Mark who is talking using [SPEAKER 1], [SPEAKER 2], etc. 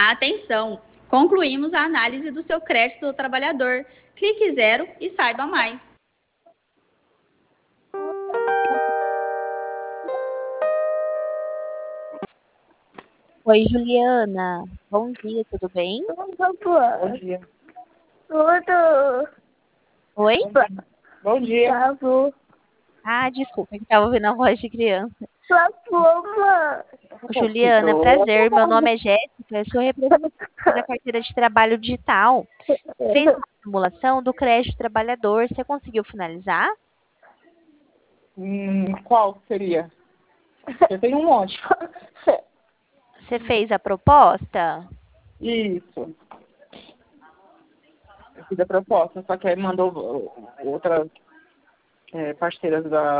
[SPEAKER 1] Atenção! Concluímos a análise do seu crédito do trabalhador. Clique 0 e saiba mais.
[SPEAKER 2] Oi, Juliana. Bom dia, tudo bem?
[SPEAKER 3] Bom dia.
[SPEAKER 4] Tudo.
[SPEAKER 2] Oi?
[SPEAKER 3] Bom dia.
[SPEAKER 2] Ah, desculpa, que estava ouvindo a voz de criança.
[SPEAKER 4] Mãe.
[SPEAKER 2] Juliana, prazer. Meu nome é Jéssica, eu sou representante da carteira de trabalho digital. Fez uma simulação do crédito trabalhador. Você conseguiu finalizar?
[SPEAKER 3] Qual seria? Eu tenho um monte.
[SPEAKER 2] Você fez a proposta?
[SPEAKER 3] Isso. Eu fiz a proposta, só que aí mandou outras parceiras